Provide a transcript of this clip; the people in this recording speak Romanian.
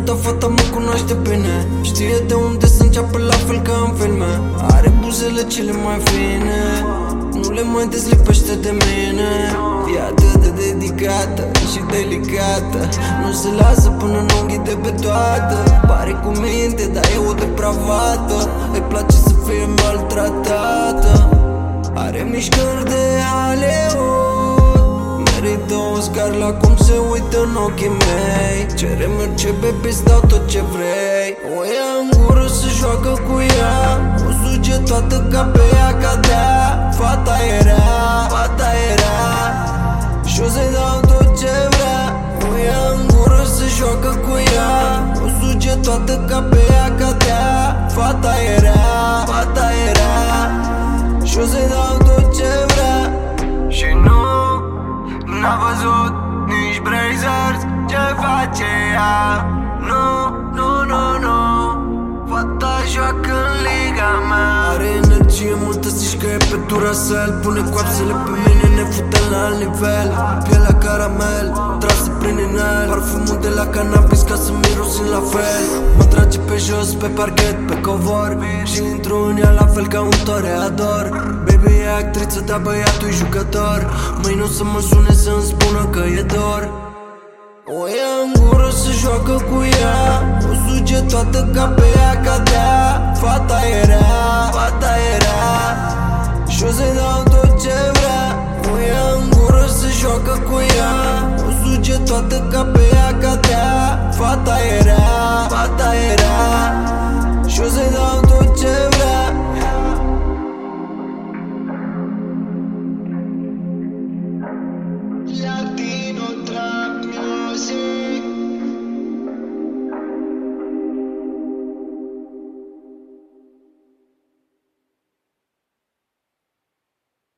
Dar fata mă cunoaște bine, știe de unde să înceapă la fel ca în filme. Are buzele cele mai fine, nu le mai dezlipește de mine. E atât de dedicată și delicată, nu se lasă până nu înghite pe toată. Pare cu minte, dar e o depravată, îi place să fie maltratată. Are mișcări de Hollywood, merită Oscar la cum se uită în ochii mei. Cere merge, baby, dau tot ce vrei. O ia în gură, se joacă cu ea, o suge toată ca pe ea cadea. Fata era, fata era, și-o să-i dau tot ce vrea. O ia în gură, se joacă cu ea, o suge toată ca pe ea cadea. Fata era, fata era, și-o să-i dau tot ce vrea. Și nu, n-a văzut nici Brazers ce face ea. Nu, nu, nu, nu, fata joacă în liga mea. Are energie multă, zici că e pe Duracell. Pune coapsele pe mine, ne fute la alt nivel. Pielea caramel, trasă prin inel, parfumul de la cannabis ca să mirosim la fel. Mă trage pe jos, pe parchet, pe covor, și intru în ea la fel ca un toreador. Baby e actriță, dar băiatul-i jucător. Mâine o să mă sune să-mi spună că e dor. O ia în gură, se joacă cu ea, o suge toată ca pe ea cadea. Fata era, fata era, și-o să-i dau tot ce vrea. O ia în gură, se joacă cu ea, o suge toată ca pe ea cadea. Fata era